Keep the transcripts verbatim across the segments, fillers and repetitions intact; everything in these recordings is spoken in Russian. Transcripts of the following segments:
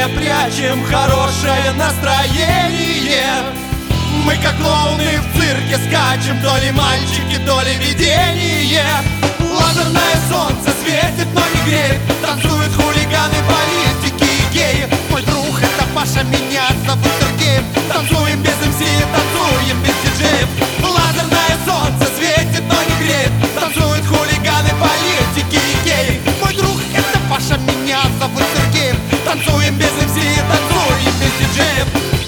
не прячем хорошее настроение. Мы как клоуны в цирке скачем, то ли мальчики, то ли видение. Лазерное солнце светит, но не греет. Танцуют хулиганы, политики и геи. Мой друг — это Паша, меня зовут Сергей. Танцуем без эм си, танцуем без диджеев. Лазерное солнце светит, но не греет. Танцуют хулиганы, политики и геи. Мой друг — это Паша, меня зовут Сергей. Танцуем без эм си, танцуем без диджеев.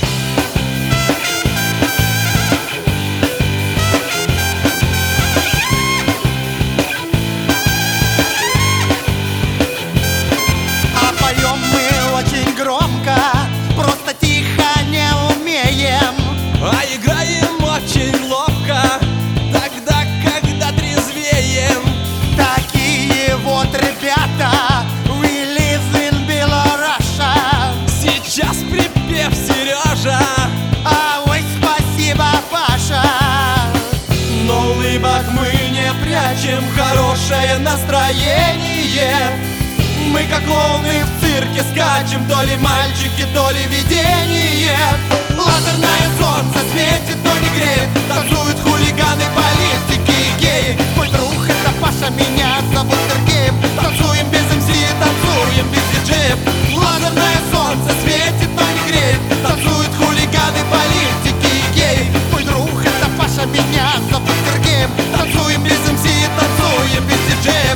Громко, просто тихо не умеем. А играем очень ловко, тогда, когда трезвеем. Такие вот ребята, we live in Белорусsia. Сейчас припев Сережа, а ой, спасибо, Паша. Но улыбок мы не прячем хорошее настроение. Мы как клоуны в цирке скачем, то ли мальчики, то ли видение. Лазерное солнце светит, но не греет. Танцуют хулиганы, политики и геи. Мой друг — это Паша, меня зовут Сергей. Танцуем без эм си, танцуем без диджеев. Лазерное солнце светит, но не греет. Танцуют хулиганы, политики и геи. Мой друг — это Паша, меня зовут Сергей. Танцуем без эм си, танцуем без диджеев.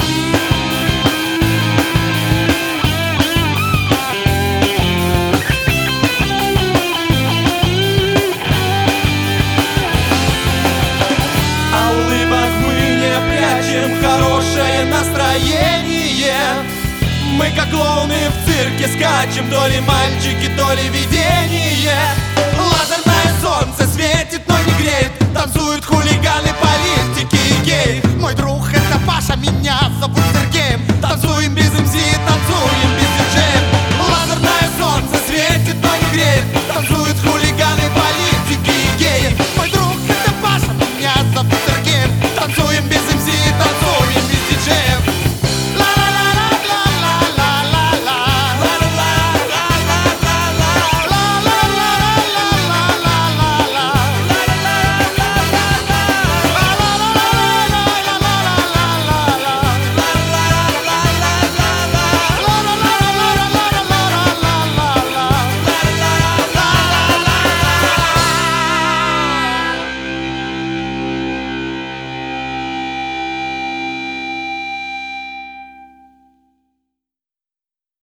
Хорошее настроение. Мы как клоуны в цирке скачем, то ли мальчики, то ли видение. Лазерное солнце светит, но не греет. Танцуют хулиганы, политики и геи. Мой друг — это Паша, меня зовут Сергей. Танцуем без